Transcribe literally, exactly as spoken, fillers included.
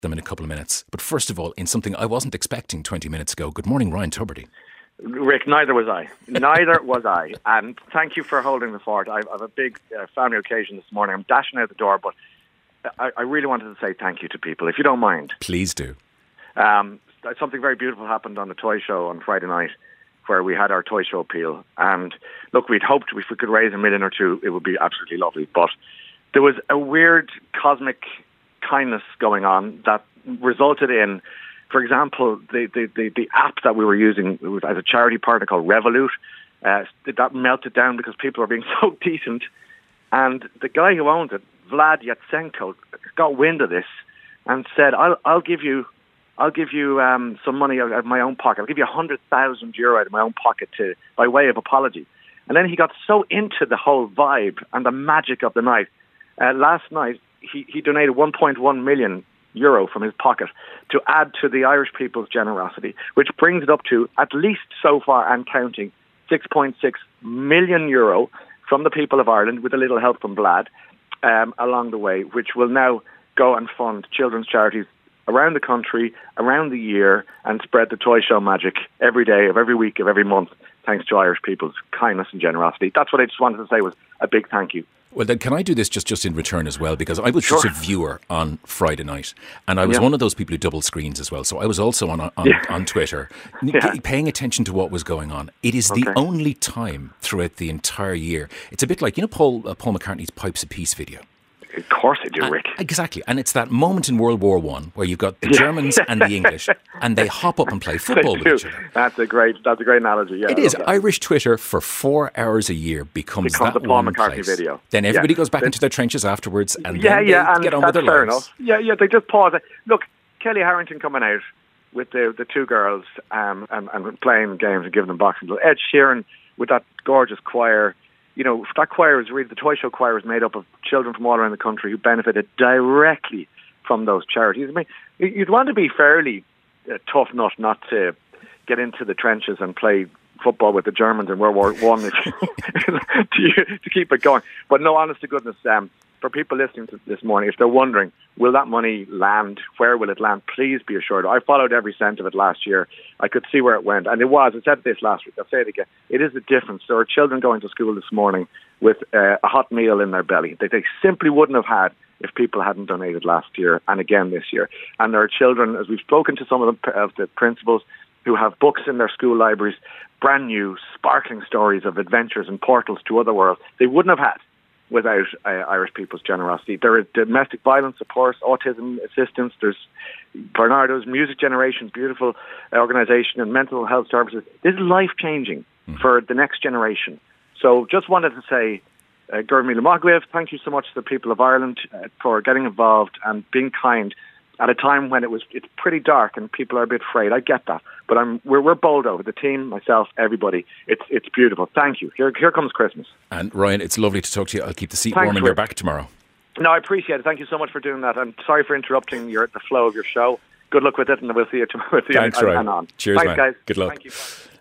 them in a couple of minutes. But first of all, in something I wasn't expecting twenty minutes ago. Good morning, Ryan Tubridy. Rick, neither was I. Neither was I. And thank you for holding the fort. I have a big uh, family occasion this morning. I'm dashing out the door, but I, I really wanted to say thank you to people, if you don't mind. Please do. Um, something very beautiful happened on the toy show on Friday night, where we had our toy show appeal. And look, we'd hoped if we could raise a million or two, it would be absolutely lovely. But there was a weird cosmic kindness going on that resulted in, for example, the, the, the, the app that we were using as a charity partner called Revolut, uh, that melted down because people were being so decent. And the guy who owned it, Vlad Yatsenko, got wind of this and said, I'll, I'll give you I'll give you um, some money out of my own pocket. I'll give you one hundred thousand euro out of my own pocket to, by way of apology. And then he got so into the whole vibe and the magic of the night. Uh, last night, he, he donated one point one million euro from his pocket to add to the Irish people's generosity, which brings it up to, at least so far and counting, six point six million euro from the people of Ireland, with a little help from Vlad um, along the way, which will now go and fund children's charities around the country, around the year, and spread the toy show magic every day of every week of every month, thanks to Irish people's kindness and generosity. That's what I just wanted to say, was a big thank you. Well, then can I do this just, just in return as well? Because I was Sure. just a viewer on Friday night, and I was Yeah. one of those people who double screens as well. So I was also on on, Yeah. on Twitter, Yeah. paying attention to what was going on. It is Okay. the only time throughout the entire year. It's a bit like, you know, Paul uh, Paul McCartney's Pipes of Peace video. Of course I do, Rick. And, exactly. And it's that moment in World War One where you've got the Germans and the English, and they hop up and play football They with do. each other. That's a great, that's a great analogy. Yeah, It I is. love that. Irish Twitter for four hours a year becomes, Becomes that the Paul one McCartney place. video. Then everybody Yeah. goes back Then- into their trenches afterwards, and yeah, then yeah, they and get on that's with their fair lives. enough. Yeah, yeah, they just pause it. Look, Kelly Harrington coming out with the the two girls um, and, and playing games and giving them boxing. Ed Sheeran with that gorgeous choir. You know, that choir was really, the toy show choir was made up of children from all around the country who benefited directly from those charities. I mean, you'd want to be fairly uh, tough nut not to get into the trenches and play football with the Germans in World War One if you- to, to keep it going. But no, honest to goodness, um, for people listening to this morning, if they're wondering, will that money land? Where will it land? Please be assured. I followed every cent of it last year. I could see where it went. And it was, I said this last week, I'll say it again, it is a difference. There are children going to school this morning with uh, a hot meal in their belly that they simply wouldn't have had if people hadn't donated last year and again this year. And there are children, as we've spoken to some of the, of the principals, who have books in their school libraries, brand new, sparkling stories of adventures and portals to other worlds they wouldn't have had without uh, Irish people's generosity. There is domestic violence, of course, autism assistance, there's Bernardo's Music Generations, beautiful organisation, and mental health services. This is life-changing mm. for the next generation. So just wanted to say, uh, Gurmila Magwiv, thank you so much to the people of Ireland uh, for getting involved and being kind at a time when it was it's pretty dark and people are a bit afraid. I get that, but I'm we're we're bowled over, the team, myself, everybody. It's it's beautiful. Thank you. Here here comes Christmas. And Ryan, it's lovely to talk to you. I'll keep the seat Thanks, warm, and Rick. you're back tomorrow. No, I appreciate it. Thank you so much for doing that. I'm sorry for interrupting your the flow of your show. Good luck with it, and we'll see you tomorrow. Thanks, and, Ryan. and on. Cheers, Thanks, man. guys. Good luck. Thank you.